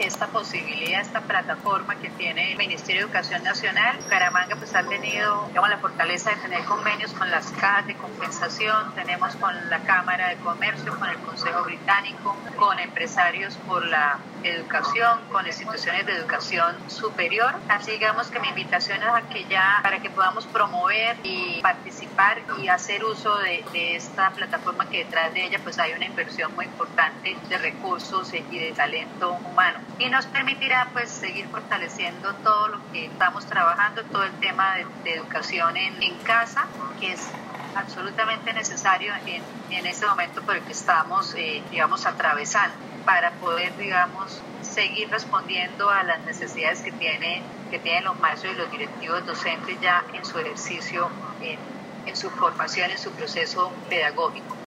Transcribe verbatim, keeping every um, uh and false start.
esta posibilidad, esta plataforma que tiene el Ministerio de Educación Nacional. Bucaramanga pues ha tenido, digamos, la fortaleza de tener convenios con las cajas de compensación, tenemos con la Cámara de Comercio, con el Consejo Británico, con empresarios por la educación, con instituciones de educación superior. Así digamos que mi invitación es a que ya, para que podamos promover y participar y hacer uso de, de esta plataforma, que detrás de ella pues hay una inversión muy importante de recursos y de talento humano. Y nos permitirá pues seguir fortaleciendo todo lo que estamos trabajando, todo el tema de, de educación en, en casa, que es absolutamente necesario en, en este momento por el que estamos, eh, digamos, atravesando, para poder, digamos, seguir respondiendo a las necesidades que, tiene, que tienen los maestros y los directivos docentes ya en su ejercicio, en, en su formación, en su proceso pedagógico.